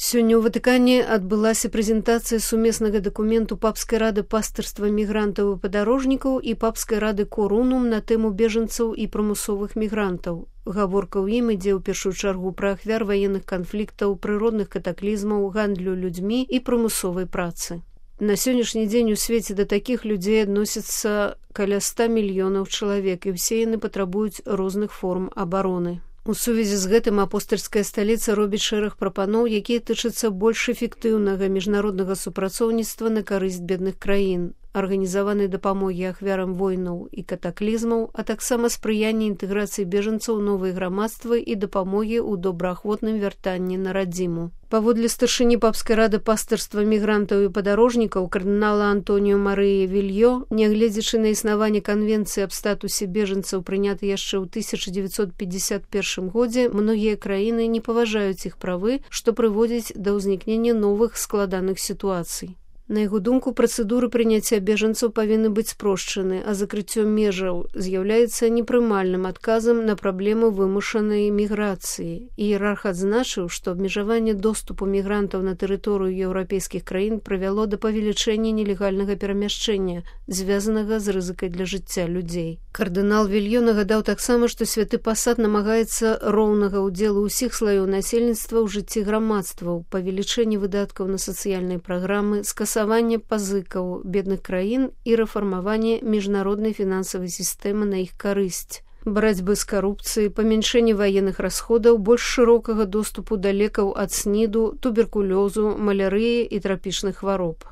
Сёння ў Ватыкане адбылася прэзентацыя сумеснага дакументу Папскай рады пастырства мігрантаў і падарожнікаў і Папскай рады Корунум на тэму бежанцаў і прымусовых мігрантаў. Гаворка ў ім ідзе ў першую чаргу пра ахвяр ваенных канфліктаў, прыродных катаклізмаў, гандлю людзьмі і прымусовай працы. На сённяшні дзень у свеце да такіх людзей адносіцца каля 100 мільёнаў чалавек, і ўсе яны патрабуюць розных форм абароны. У сувязі з гэтым апостальская сталіца робіць шэраг прапаноў, якія тычацца больш эфектыўнага міжнароднага супрацоўніцтва на карысць бедных краін, арганізаванай дапамогі ахвярам войнаў і катаклізмаў, а таксама спрыяння інтэграцыі бежанцаў у новыя грамадствы і дапамогі ў добраахвотным вяртанні на радзіму. Паводле старшыні Папскай рады пастырства мігрантаў і падарожнікаў кардынала Антоніо Марыі Вільё, нягледзячы на існаванне канвенцыі аб статусе бежанцаў, прыняты яшчэ ў 1951 годзе, многія краіны не паважаюць іх правы, што прыводзіць да ўзнікнення новых складаных сітуацый. На яго думку, працэдуры прыняцця бежанцаў павінны быць спрошчаны, а закрыццё межаў з'яўляецца непрымальным адказам на праблему вымушанай міграцыі. Іерарх адзначыў, што абмежаванне доступу мігрантаў на тэрыторыю еўрапейскіх краін прывяло да павелічэння нелегальнага перамяшчэння, звязанага з рызыкай для жыцця людзей. Кардынал Вільё нагадаў таксама, што святы пасад намагаецца роўнага ўдзелу ўсіх слаёў насельніцтва ў жыцці грамадстваў, павелічэння выдаткаў на сацыяльныя праграмы, скасаванне пазыкаў бедных краін і рэфармаванне міжнароднай фінансавай сістэмы на іх карысць, барацьбы з карупцыяй, памяншэнне ваенных расходаў, больш шырокага доступу да лекаў ад СНІДу, туберкулёзу, малярыі і трапічных хвароб.